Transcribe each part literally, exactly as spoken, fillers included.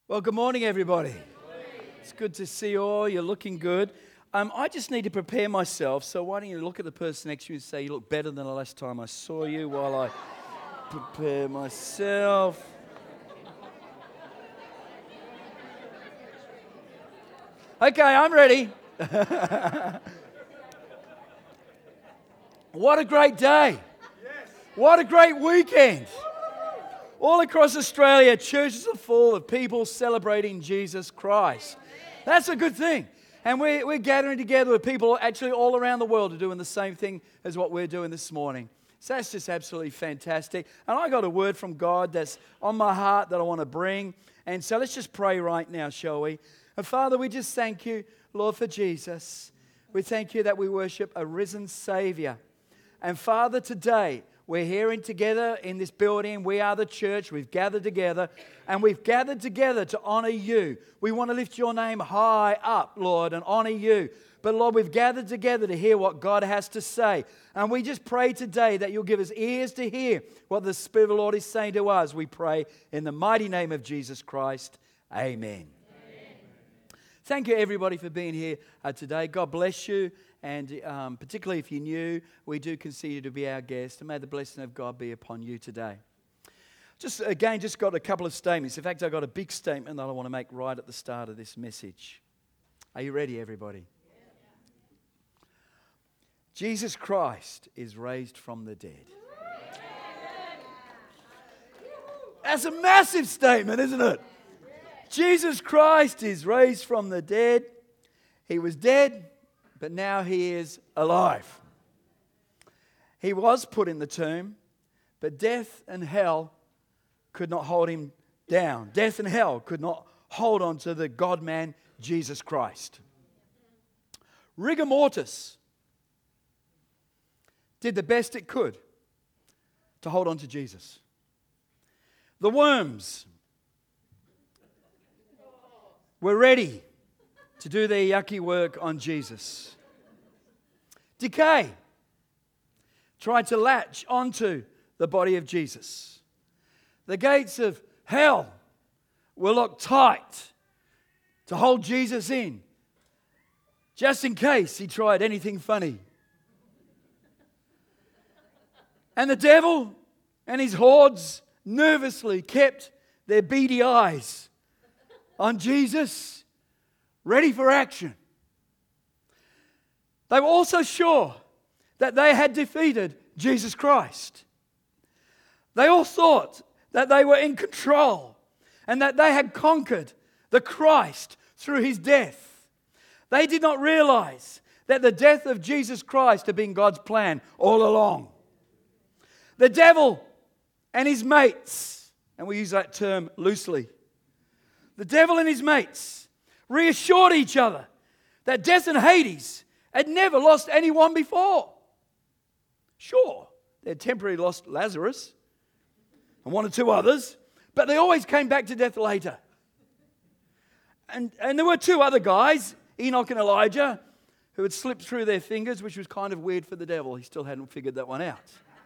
Well, good morning, everybody. Good morning. It's good to see you all. You're looking good. Um, I just need to prepare myself, so why don't you look at the person next to you and say, you look better than the last time I saw you while I prepare myself. Okay, I'm ready. What a great day. What a great weekend. All across Australia, churches are full of people celebrating Jesus Christ. That's a good thing. And we're, we're gathering together with people actually all around the world who are doing the same thing as what we're doing this morning. So that's just absolutely fantastic. And I got a word from God that's on my heart that I want to bring. And so let's just pray right now, shall we? And Father, we just thank you, Lord, for Jesus. We thank you that we worship a risen Savior. And Father, today, we're here together in this building. We are the church. We've gathered together. And we've gathered together to honor you. We want to lift your name high up, Lord, and honor you. But Lord, we've gathered together to hear what God has to say. And we just pray today that you'll give us ears to hear what the Spirit of the Lord is saying to us. We pray in the mighty name of Jesus Christ. Amen. Amen. Thank you, everybody, for being here uh, today. God bless you. And um, particularly if you're new, we do consider you to be our guest. And may the blessing of God be upon you today. Just again, just got a couple of statements. In fact, I've got a big statement that I want to make right at the start of this message. Are you ready, everybody? Yeah. Jesus Christ is raised from the dead. That's a massive statement, isn't it? Jesus Christ is raised from the dead. He was dead, but now he is alive. He was put in the tomb, but death and hell could not hold him down. Death and hell could not hold on to the God-man, Jesus Christ. Rigor mortis did the best it could to hold on to Jesus. The worms were ready to do their yucky work on Jesus. Decay tried to latch onto the body of Jesus. The gates of hell were locked tight to hold Jesus in, just in case he tried anything funny. And the devil and his hordes nervously kept their beady eyes on Jesus, ready for action. They were also sure that they had defeated Jesus Christ. They all thought that they were in control and that they had conquered the Christ through his death. They did not realize that the death of Jesus Christ had been God's plan all along. The devil and his mates, and we use that term loosely, the devil and his mates reassured each other that death and Hades had never lost anyone before. Sure, they had temporarily lost Lazarus and one or two others, but they always came back to death later. And, and there were two other guys, Enoch and Elijah, who had slipped through their fingers, which was kind of weird for the devil. He still hadn't figured that one out.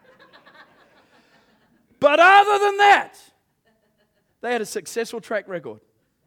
But other than that, they had a successful track record.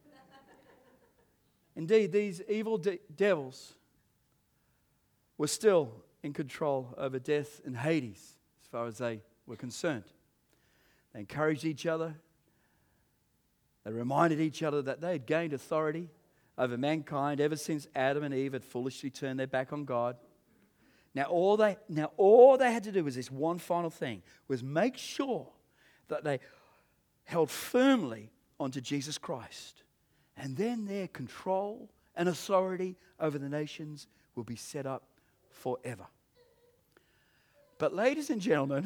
Indeed, these evil de- devils were still in control over death and Hades as far as they were concerned. They encouraged each other. They reminded each other that they had gained authority over mankind ever since Adam and Eve had foolishly turned their back on God. Now all they, now all they had to do was this one final thing, was make sure that they held firmly onto Jesus Christ. And then their control and authority over the nations will be set up forever. But ladies and gentlemen,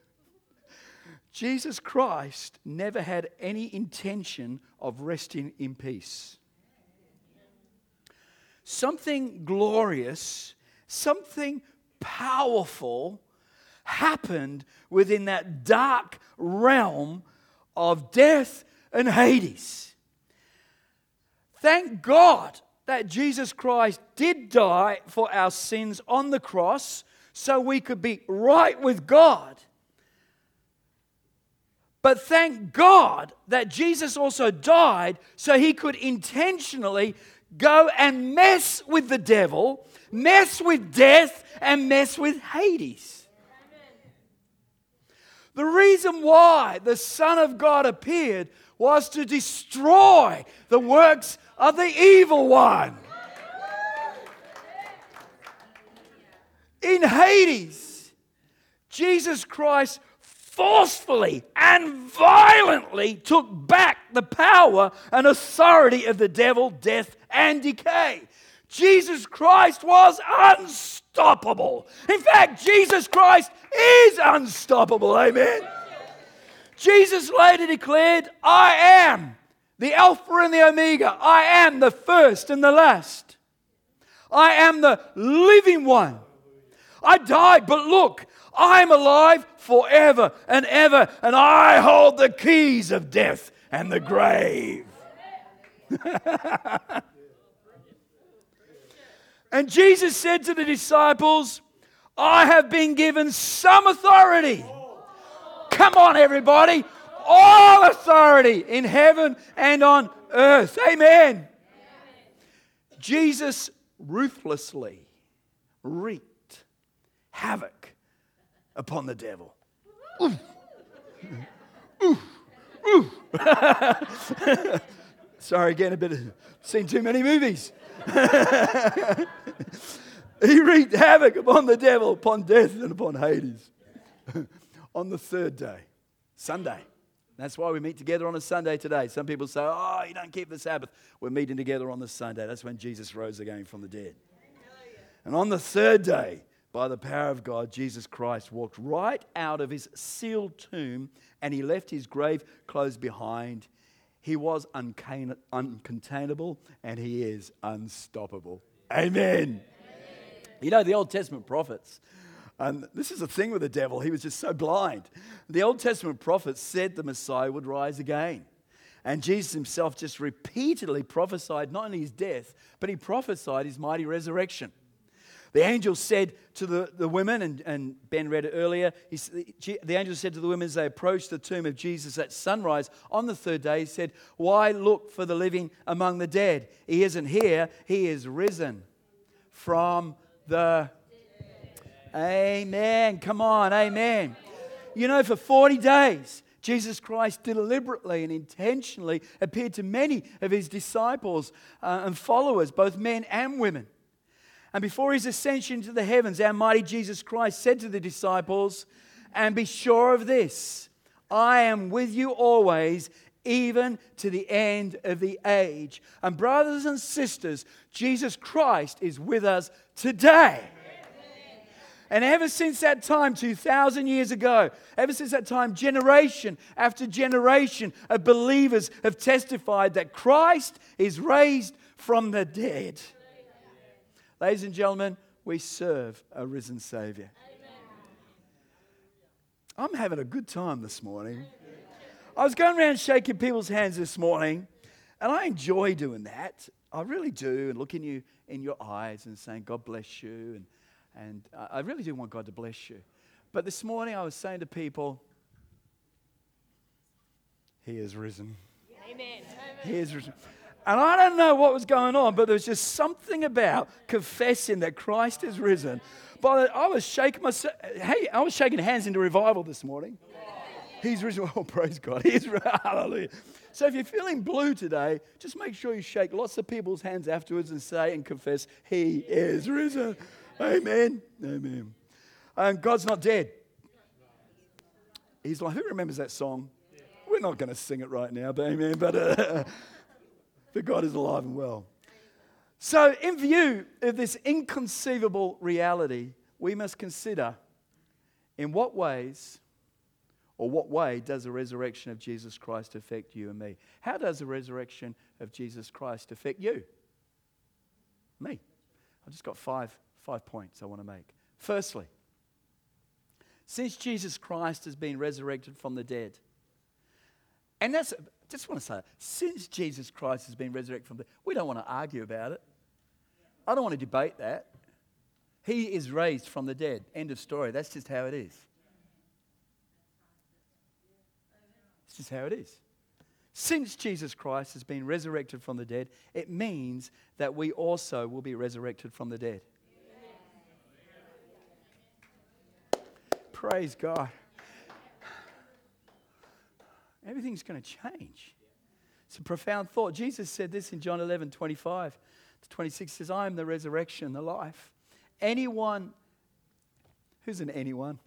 Jesus Christ never had any intention of resting in peace. Something glorious, something powerful happened within that dark realm of death and Hades. Thank God that Jesus Christ did die for our sins on the cross so we could be right with God. But thank God that Jesus also died so he could intentionally go and mess with the devil, mess with death, and mess with Hades. The reason why the Son of God appeared was to destroy the works of the evil one. In Hades, Jesus Christ forcefully and violently took back the power and authority of the devil, death, and decay. Jesus Christ was unstoppable. In fact, Jesus Christ is unstoppable. Amen. Jesus later declared, I am the Alpha and the Omega. I am the first and the last. I am the living one. I died, but look, I'm alive forever and ever, and I hold the keys of death and the grave. And Jesus said to the disciples, I have been given some authority. Come on, everybody. All authority in heaven and on earth. Amen. Jesus ruthlessly wreaked havoc upon the devil. Ooh. Ooh. Ooh. Sorry, again, a bit of seen too many movies. He wreaked havoc upon the devil, upon death, and upon Hades. On the third day, Sunday. That's why we meet together on a Sunday today. Some people say, oh, you don't keep the Sabbath. We're meeting together on the Sunday. That's when Jesus rose again from the dead. And on the third day, by the power of God, Jesus Christ walked right out of his sealed tomb, and he left his grave closed behind. He was uncan- uncontainable, and he is unstoppable. Amen. Amen. You know, the Old Testament prophets, and this is the thing with the devil, he was just so blind. The Old Testament prophets said the Messiah would rise again. And Jesus himself just repeatedly prophesied not only his death, but he prophesied his mighty resurrection. The angel said to the, the women, and, and Ben read it earlier, he, the angel said to the women as they approached the tomb of Jesus at sunrise on the third day, he said, why look for the living among the dead? He isn't here, he is risen from the... Amen. Come on, amen. You know, for forty days, Jesus Christ deliberately and intentionally appeared to many of his disciples uh, and followers, both men and women. And before his ascension to the heavens, our mighty Jesus Christ said to the disciples, and be sure of this, I am with you always, even to the end of the age. And brothers and sisters, Jesus Christ is with us today. And ever since that time, two thousand years ago, ever since that time, generation after generation of believers have testified that Christ is raised from the dead. Ladies and gentlemen, we serve a risen Savior. I'm having a good time this morning. I was going around shaking people's hands this morning, and I enjoy doing that. I really do, and looking you in your eyes and saying, God bless you, and And I really do want God to bless you. But this morning I was saying to people, He is risen. Amen. He is risen. And I don't know what was going on, but there was just something about confessing that Christ is risen. But I was shaking myself. Hey, I was shaking hands into revival this morning. He's risen. Oh, praise God. He's hallelujah. So if you're feeling blue today, just make sure you shake lots of people's hands afterwards and say and confess, He is risen. Amen. Amen. And God's not dead. He's like, who remembers that song? We're not going to sing it right now, but amen. But, uh, but God is alive and well. So in view of this inconceivable reality, we must consider in what ways or what way does the resurrection of Jesus Christ affect you and me? How does the resurrection of Jesus Christ affect you? Me. I've just got five Five points I want to make. Firstly, since Jesus Christ has been resurrected from the dead, and that's, I just want to say, since Jesus Christ has been resurrected from the dead, we don't want to argue about it. I don't want to debate that. He is raised from the dead. End of story. That's just how it is. just how it is. Since Jesus Christ has been resurrected from the dead, it means that we also will be resurrected from the dead. Praise God. Everything's going to change. It's a profound thought. Jesus said this in John eleven, twenty-five to twenty-six. Says, I am the resurrection, the life. Anyone, who's an anyone?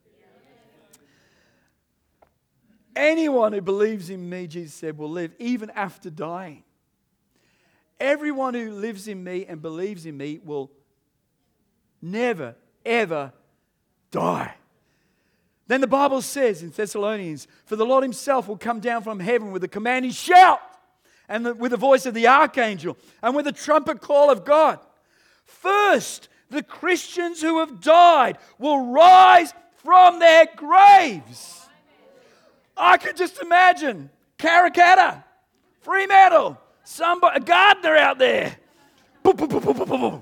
Anyone who believes in me, Jesus said, will live even after dying. Everyone who lives in me and believes in me will never, ever die. Then the Bible says in Thessalonians, for the Lord himself will come down from heaven with a commanding shout, and the, with the voice of the archangel, and with the trumpet call of God. First, the Christians who have died will rise from their graves. I could just imagine Karrakatta, Fremantle, somebody, a gardener out there. Boom, boom, boom, boom, boom, boom.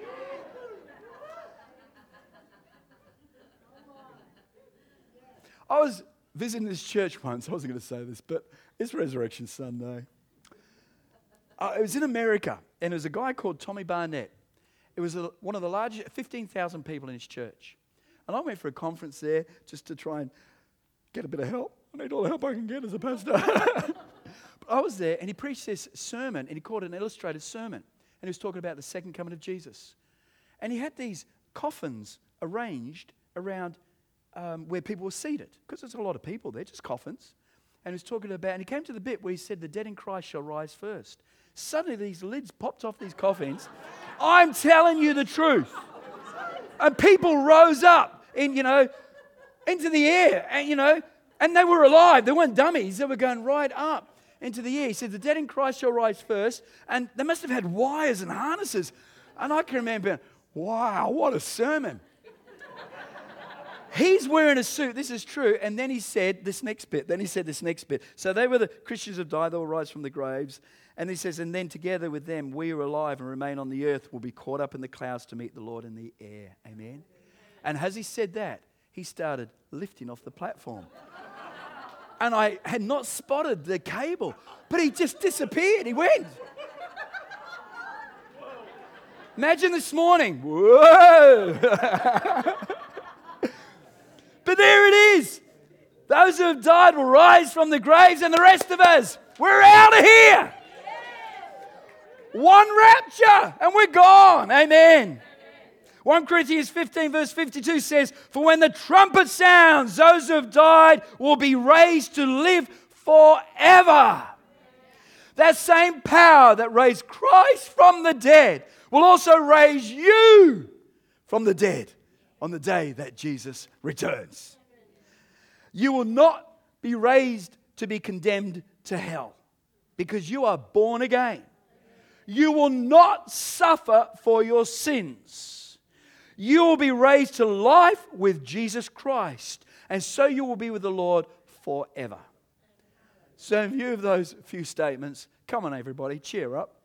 I was visiting this church once. I wasn't going to say this, but it's Resurrection Sunday. Uh, it was in America, and there was a guy called Tommy Barnett. It was a, one of the largest, fifteen thousand people in his church. And I went for a conference there just to try and get a bit of help. I need all the help I can get as a pastor. But I was there, and he preached this sermon, and he called it an illustrated sermon. And he was talking about the second coming of Jesus. And he had these coffins arranged around um, where people were seated, because there's a lot of people there, just coffins. And he was talking about, and he came to the bit where he said, the dead in Christ shall rise first. Suddenly these lids popped off these coffins. I'm telling you the truth. And people rose up in, you know, into the air, and, you know, and they were alive. They weren't dummies. They were going right up into the air. He said, the dead in Christ shall rise first. And they must have had wires and harnesses. And I can remember, wow, what a sermon. He's wearing a suit. This is true. And then he said this next bit. Then he said this next bit. So they were the Christians who have died. They will rise from the graves. And he says, and then together with them, we are alive and remain on the earth will be caught up in the clouds to meet the Lord in the air. Amen. And as he said that, he started lifting off the platform. And I had not spotted the cable, but he just disappeared. He went. Imagine this morning. Whoa. But there it is. Those who have died will rise from the graves, and the rest of us, we're out of here. One rapture, and we're gone. Amen. First Corinthians fifteen verse fifty-two says, for when the trumpet sounds, those who have died will be raised to live forever. That same power that raised Christ from the dead will also raise you from the dead on the day that Jesus returns. You will not be raised to be condemned to hell because you are born again. You will not suffer for your sins. You will be raised to life with Jesus Christ. And so you will be with the Lord forever. So in view of those few statements, come on everybody, cheer up.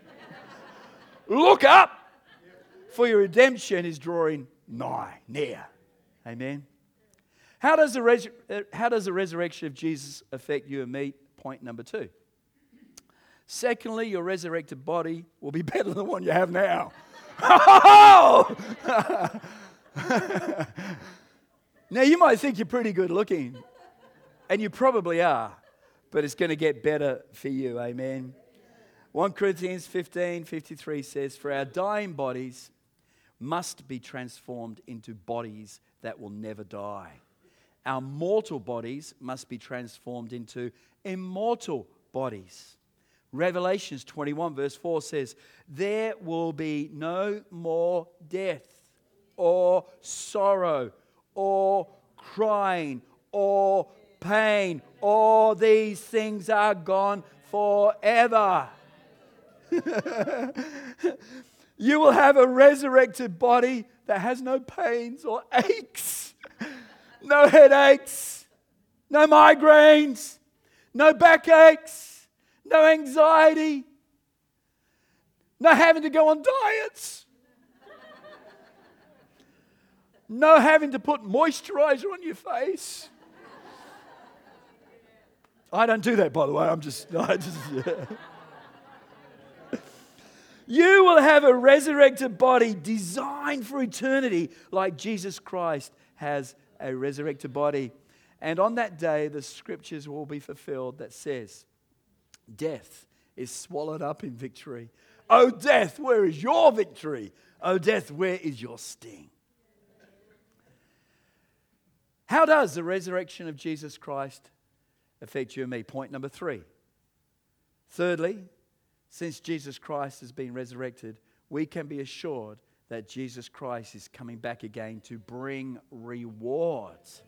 Look up, for your redemption is drawing nigh, near. Amen. How does the res- how does the resurrection of Jesus affect you and me? Point number two. Secondly, your resurrected body will be better than the one you have now. Oh! Now, you might think you're pretty good looking, and you probably are, but it's going to get better for you, amen. First Corinthians fifteen fifty-three says, for our dying bodies must be transformed into bodies that will never die. Our mortal bodies must be transformed into immortal bodies. Revelations twenty-one verse four says, there will be no more death or sorrow or crying or pain. All these things are gone forever. You will have a resurrected body that has no pains or aches, no headaches, no migraines, no backaches, no anxiety, no having to go on diets, no having to put moisturizer on your face. I don't do that, by the way. I'm just, no, I just yeah. You will have a resurrected body designed for eternity, like Jesus Christ has a resurrected body. And on that day, the scriptures will be fulfilled that says, death is swallowed up in victory. Oh, death, where is your victory? Oh, death, where is your sting? How does the resurrection of Jesus Christ affect you and me? Point number three. Thirdly, since Jesus Christ has been resurrected, we can be assured that Jesus Christ is coming back again to bring rewards.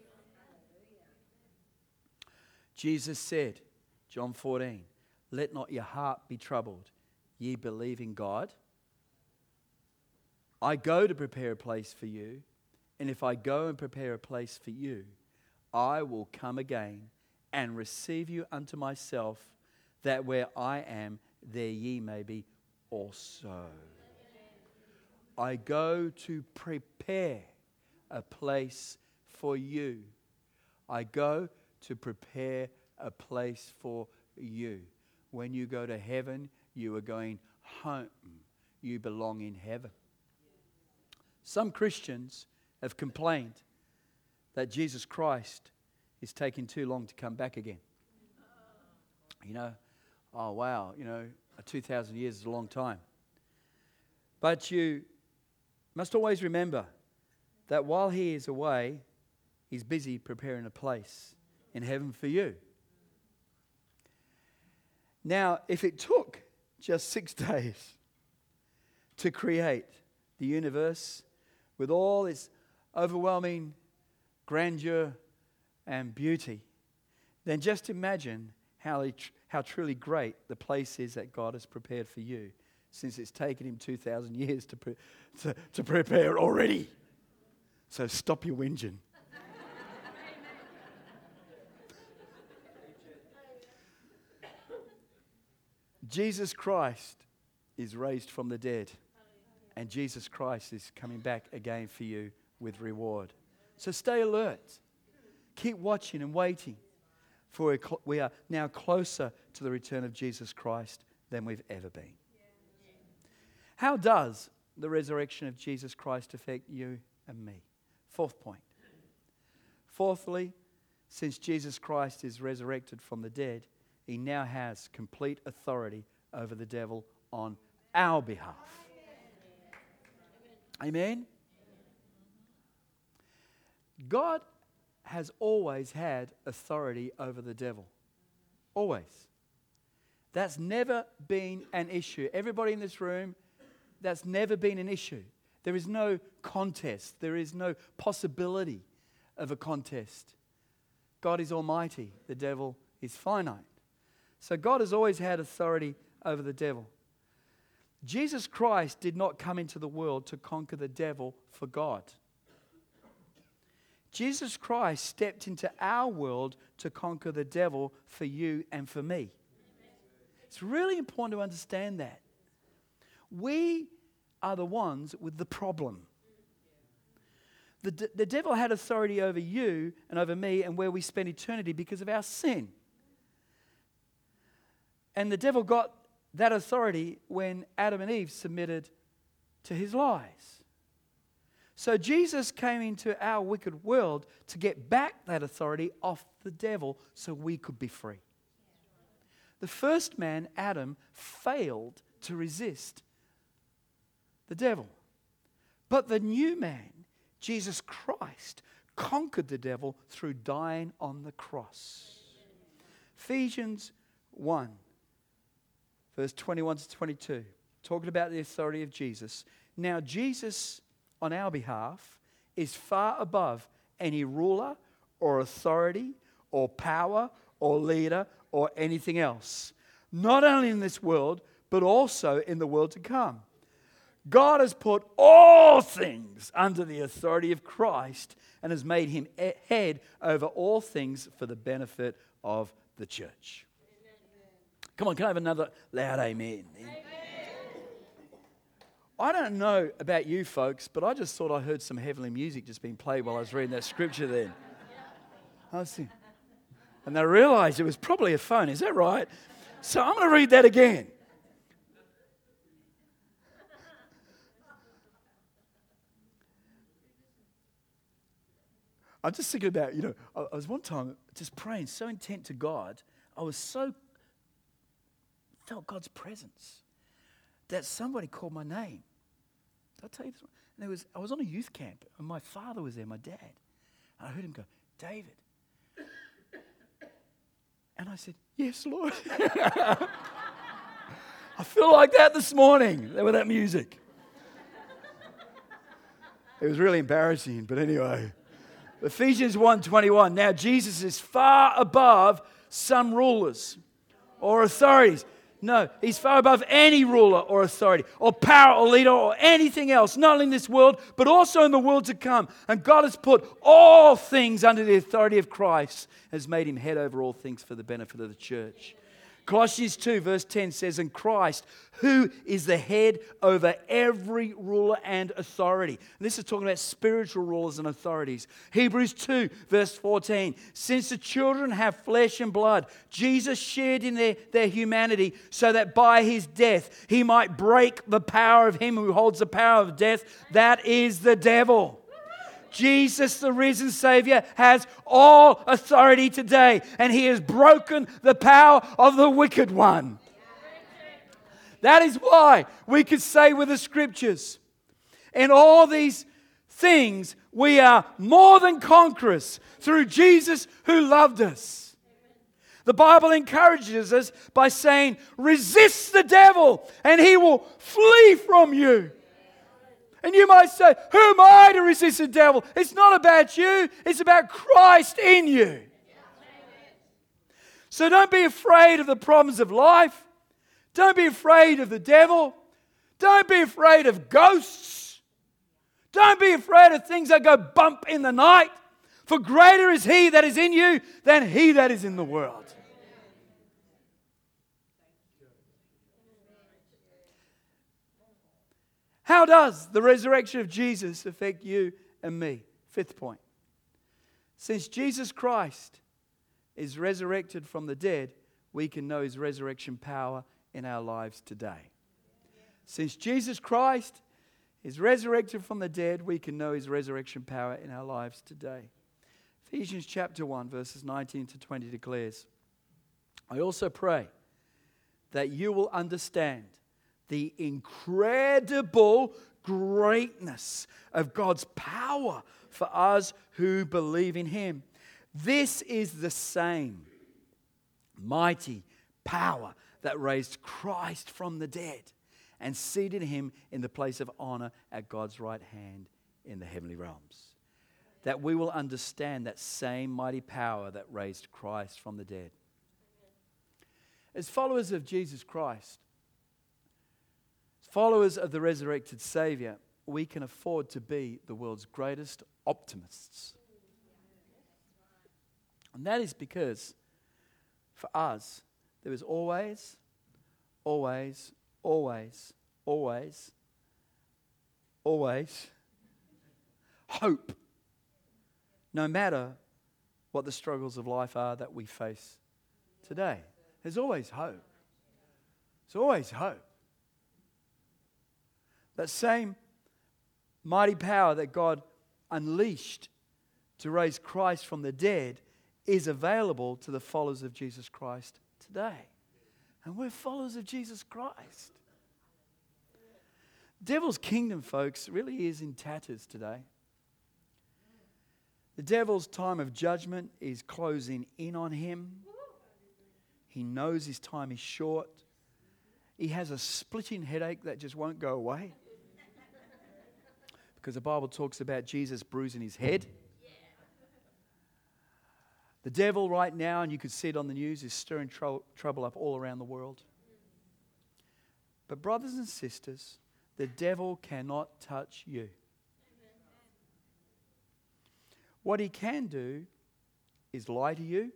Jesus said, John fourteen, let not your heart be troubled. Ye believe in God. I go to prepare a place for you. And if I go and prepare a place for you, I will come again and receive you unto myself, that where I am, there ye may be also. I go to prepare a place for you. I go to prepare a place for you. When you go to heaven, you are going home. You belong in heaven. Some Christians have complained that Jesus Christ is taking too long to come back again. You know, oh wow, you know, two thousand years is a long time. But you must always remember that while he is away, he's busy preparing a place in heaven for you. Now, if it took just six days to create the universe with all its overwhelming grandeur and beauty, then just imagine how, he, how truly great the place is that God has prepared for you, since it's taken him two thousand years to, pre- to, to prepare already. So stop your whinging. Jesus Christ is raised from the dead, and Jesus Christ is coming back again for you with reward. So stay alert. Keep watching and waiting, for we are now closer to the return of Jesus Christ than we've ever been. How does the resurrection of Jesus Christ affect you and me? Fourth point. Fourthly, since Jesus Christ is resurrected from the dead, he now has complete authority over the devil on our behalf. Amen? God has always had authority over the devil. Always. That's never been an issue. Everybody in this room, that's never been an issue. There is no contest. There is no possibility of a contest. God is almighty. The devil is finite. So God has always had authority over the devil. Jesus Christ did not come into the world to conquer the devil for God. Jesus Christ stepped into our world to conquer the devil for you and for me. It's really important to understand that. We are the ones with the problem. The, d- the devil had authority over you and over me and where we spend eternity because of our sin. And the devil got that authority when Adam and Eve submitted to his lies. So Jesus came into our wicked world to get back that authority off the devil so we could be free. The first man, Adam, failed to resist the devil. But the new man, Jesus Christ, conquered the devil through dying on the cross. Ephesians one. Verse twenty-one to twenty-two, talking about the authority of Jesus. Now Jesus, on our behalf, is far above any ruler or authority or power or leader or anything else. Not only in this world, but also in the world to come. God has put all things under the authority of Christ and has made him head over all things for the benefit of the church. Come on, can I have another loud amen? Amen. I don't know about you folks, but I just thought I heard some heavenly music just being played while I was reading that scripture then. I was thinking, And they realized it was probably a phone. Is that right? So I'm going to read that again. I'm just thinking about, you know, I, I was one time just praying so intent to God. I was so, felt God's presence that somebody called my name. Did I tell you this one? And there was, I was on a youth camp and my father was there, my dad. And I heard him go, David. And I said, yes, Lord. I feel like that this morning with that music. It was really embarrassing, but anyway. Ephesians one twenty-one. Now Jesus is far above some rulers or authorities. No, he's far above any ruler or authority or power or leader or anything else, not only in this world, but also in the world to come. And God has put all things under the authority of Christ, has made him head over all things for the benefit of the church. Colossians two verse ten says, "In Christ, who is the head over every ruler and authority." And this is talking about spiritual rulers and authorities. Hebrews two verse fourteen, "Since the children have flesh and blood, Jesus shared in their, their humanity so that by his death he might break the power of him who holds the power of death, that is the devil." Jesus, the risen Savior, has all authority today, and he has broken the power of the wicked one. That is why we could say with the scriptures, in all these things, we are more than conquerors through Jesus who loved us. The Bible encourages us by saying, resist the devil and he will flee from you. And you might say, who am I to resist the devil? It's not about you. It's about Christ in you. So don't be afraid of the problems of life. Don't be afraid of the devil. Don't be afraid of ghosts. Don't be afraid of things that go bump in the night. For greater is he that is in you than he that is in the world. How does the resurrection of Jesus affect you and me? Fifth point. Since Jesus Christ is resurrected from the dead, we can know his resurrection power in our lives today. Since Jesus Christ is resurrected from the dead, we can know his resurrection power in our lives today. Ephesians chapter one, verses nineteen to twenty declares, "I also pray that you will understand the incredible greatness of God's power for us who believe in him. This is the same mighty power that raised Christ from the dead and seated him in the place of honor at God's right hand in the heavenly realms." That we will understand that same mighty power that raised Christ from the dead. As followers of Jesus Christ, followers of the resurrected Savior, we can afford to be the world's greatest optimists. And that is because for us, there is always, always, always, always, always hope. No matter what the struggles of life are that we face today. There's always hope. There's always hope. That same mighty power that God unleashed to raise Christ from the dead is available to the followers of Jesus Christ today. And we're followers of Jesus Christ. The devil's kingdom, folks, really is in tatters today. The devil's time of judgment is closing in on him. He knows his time is short. He has a splitting headache that just won't go away. Because the Bible talks about Jesus bruising his head. The devil right now, and you could see it on the news, is stirring tro- trouble up all around the world. But brothers and sisters, the devil cannot touch you. What he can do is lie to you.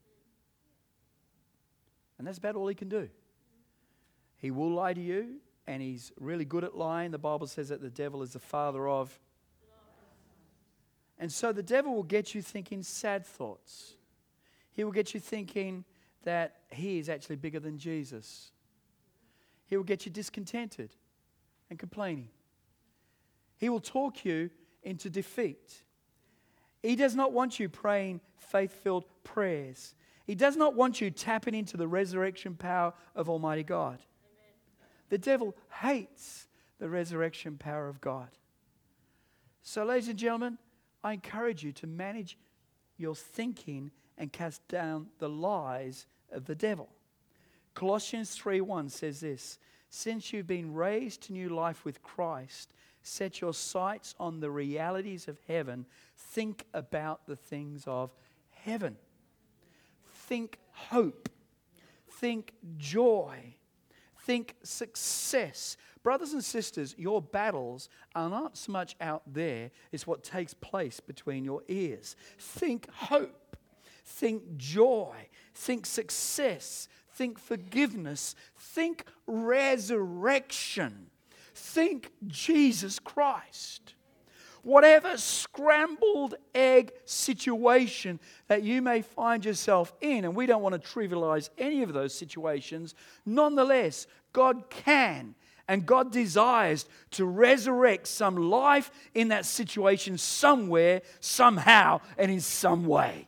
And that's about all he can do. He will lie to you. And he's really good at lying. The Bible says that the devil is the father of. And so the devil will get you thinking sad thoughts. He will get you thinking that he is actually bigger than Jesus. He will get you discontented and complaining. He will talk you into defeat. He does not want you praying faith-filled prayers. He does not want you tapping into the resurrection power of Almighty God. Amen. The devil hates the resurrection power of God. So, ladies and gentlemen, I encourage you to manage your thinking and cast down the lies of the devil. Colossians three one says this, since you've been raised to new life with Christ, set your sights on the realities of heaven. Think about the things of heaven. Think hope. Think joy. Think success. Brothers and sisters, your battles are not so much out there, it's what takes place between your ears. Think hope. Think joy. Think success. Think forgiveness. Think resurrection. Think Jesus Christ. Whatever scrambled egg situation that you may find yourself in, and we don't want to trivialize any of those situations, nonetheless, God can and God desires to resurrect some life in that situation somewhere, somehow, and in some way.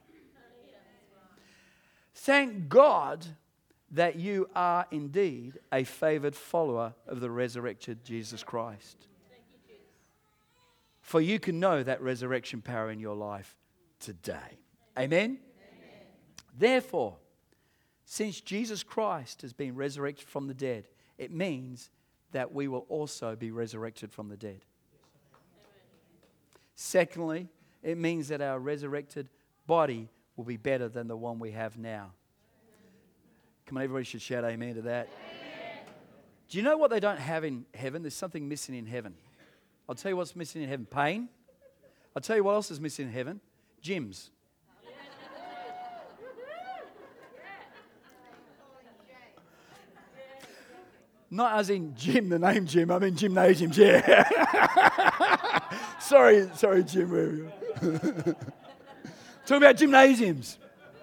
Thank God that you are indeed a favored follower of the resurrected Jesus Christ. For you can know that resurrection power in your life today. Amen? Amen? Therefore, since Jesus Christ has been resurrected from the dead, it means that we will also be resurrected from the dead. Secondly, it means that our resurrected body will be better than the one we have now. Come on, everybody should shout amen to that. Amen. Do you know what they don't have in heaven? There's something missing in heaven. I'll tell you what's missing in heaven. Pain. I'll tell you what else is missing in heaven. Gyms. Not as in gym, the name gym. I mean gymnasiums, yeah. sorry, sorry, Jim. Talking about gymnasiums.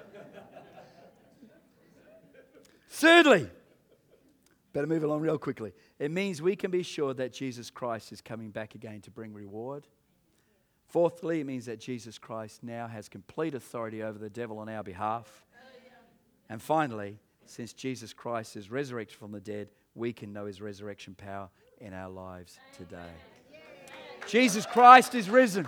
Thirdly, better move along real quickly. It means we can be sure that Jesus Christ is coming back again to bring reward. Fourthly, it means that Jesus Christ now has complete authority over the devil on our behalf. And finally, since Jesus Christ is resurrected from the dead, we can know his resurrection power in our lives today. Jesus Christ is risen.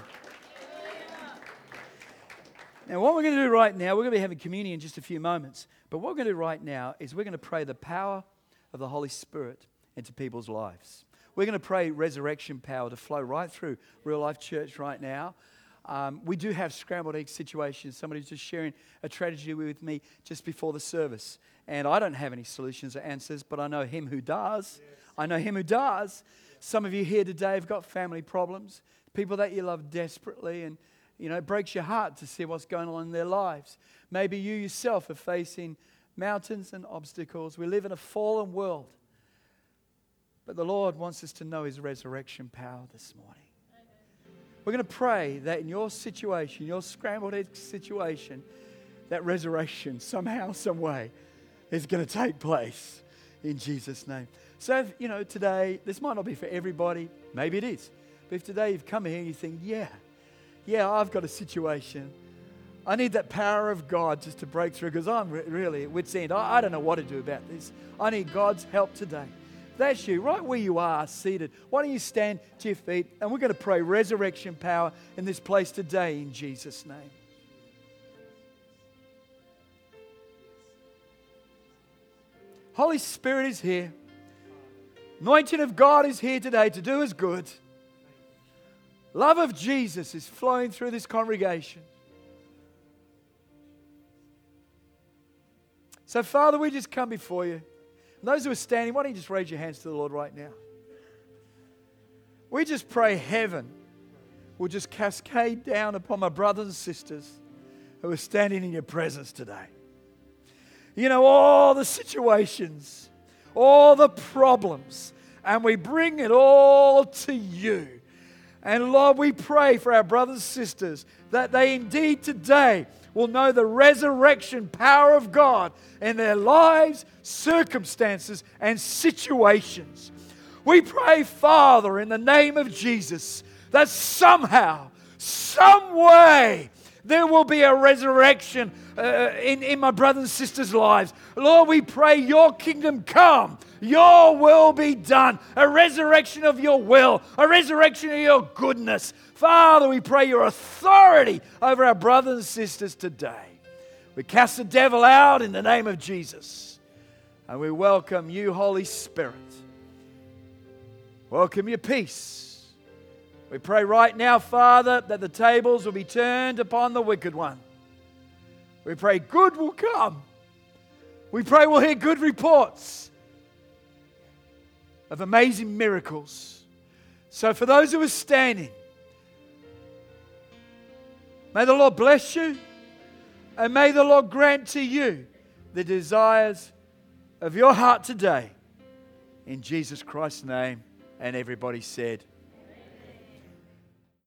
Now, what we're going to do right now, we're going to be having communion in just a few moments. But what we're going to do right now is we're going to pray the power of the Holy Spirit into people's lives. We're going to pray resurrection power to flow right through Real Life Church right now. Um, we do have scrambled egg situations. Somebody's just sharing a tragedy with me just before the service. And I don't have any solutions or answers, but I know him who does. Yes. I know him who does. Some of you here today have got family problems, people that you love desperately, and you know, it breaks your heart to see what's going on in their lives. Maybe you yourself are facing mountains and obstacles. We live in a fallen world. But the Lord wants us to know his resurrection power this morning. We're going to pray that in your situation, your scrambled egg situation, that resurrection somehow, some way is going to take place in Jesus' name. So, if, you know, today, this might not be for everybody. Maybe it is. But if today you've come here and you think, yeah, yeah, I've got a situation. I need that power of God just to break through because I'm re- really at wit's end. I, I don't know what to do about this. I need God's help today. That's you, right where you are, seated. Why don't you stand to your feet and we're going to pray resurrection power in this place today in Jesus' name. Holy Spirit is here. Anointing of God is here today to do us good. Love of Jesus is flowing through this congregation. So, Father, we just come before you. And those who are standing, why don't you just raise your hands to the Lord right now? We just pray heaven will just cascade down upon my brothers and sisters who are standing in your presence today. You know, all the situations, all the problems, and we bring it all to you. And Lord, we pray for our brothers and sisters that they indeed today will know the resurrection power of God in their lives, circumstances, and situations. We pray, Father, in the name of Jesus, that somehow, some way, there will be a resurrection uh, in, in my brothers and sisters' lives. Lord, we pray your kingdom come, your will be done, a resurrection of your will, a resurrection of your goodness. Father, we pray your authority over our brothers and sisters today. We cast the devil out in the name of Jesus. And we welcome you, Holy Spirit. Welcome your peace. We pray right now, Father, that the tables will be turned upon the wicked one. We pray good will come. We pray we'll hear good reports of amazing miracles. So for those who are standing, may the Lord bless you, and may the Lord grant to you the desires of your heart today. In Jesus Christ's name, and everybody said,